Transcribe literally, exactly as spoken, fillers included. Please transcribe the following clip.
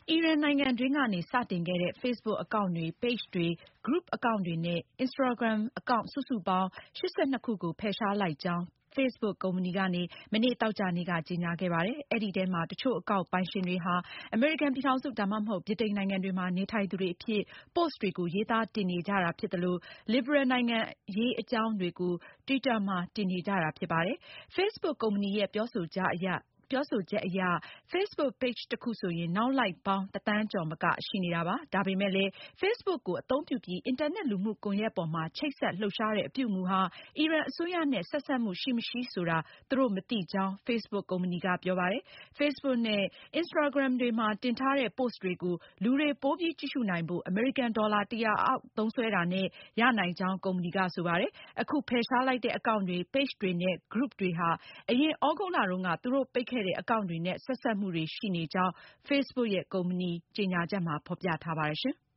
အီရန်နိုင်ငံတွင်းကနေ စတင်ခဲ့တဲ့ Facebook အကောင့်တွေ၊ Page တွေ၊ Group အကောင့်တွေနဲ့ Instagram အကောင့် စုစုပေါင်း ၈၂ ခုကို ဖယ်ရှားလိုက်ကြောင်း Facebook ကုမ္ပဏီကနေ မနေ့ သောကြာနေ့က ကြေညာခဲ့ပါတယ်။ အဲဒီထဲမှာ တချို့အကောင့်ပိုင်ရှင်တွေဟာ အမေရိကန်ပြည်ထောင်စု ဒါမှမဟုတ် ဗြိတိန်နိုင်ငံတွေမှာ နေထိုင်သူတွေအဖြစ် Post တွေကို ရေးသားတင်နေကြတာဖြစ်သလို လစ်ဘရယ်နိုင်ငံရေးအကြောင်းတွေကို Twitter မှာ တင်နေကြတာဖြစ်ပါတယ်။ Facebook ကုမ္ပဏီရဲ့ ပြောဆိုချက်အရ Facebook Page တခုဆိုရင် နောက်လိုက်ပေါင်း တသန်းကျော်မက ရှိနေတာပါ။ ဒါပေမဲ့လည်း Facebook ကို အသုံးပြုပြီး အင်တာနက် လူမှုကွန်ရက်ပေါ်မှာ ချိတ်ဆက်လှုပ်ရှားတဲ့ အပြုအမူဟာ အီရန်အစိုးရနဲ့ ဆက်စပ်မှုရှိမရှိဆိုတာ သူတို့ မသိကြောင်း Facebook ကုမ္ပဏီက ပြောပါတယ်။ Facebook နဲ့ Instagram တွေမှာ တင်ထားတဲ့ Post တွေကို လူတွေ ပိုပြီး ကြည့်ရှုနိုင်ဖို့ အမေရိကန်ဒေါ်လာ တရာအောက်သုံးစွဲတာနဲ့ ရနိုင်ကြောင်း ကုမ္ပဏီက ဆိုပါတယ်။ အခု ဖယ်ရှားလိုက်တဲ့ အကောင့်တွေ၊ Page တွေနဲ့ Group တွေဟာ အရင် သြဂုတ်လတုန်းက သူတို့ ပိတ်ခဲ့တဲ့ အကောင့်တွေနဲ့ ဆက်စပ်မှုတွေ ရှိနေကြောင်း Facebook ရဲ့ ကုမ္ပဏီကြေညာချက်မှာ ဖေါ်ပြထားပါတယ်။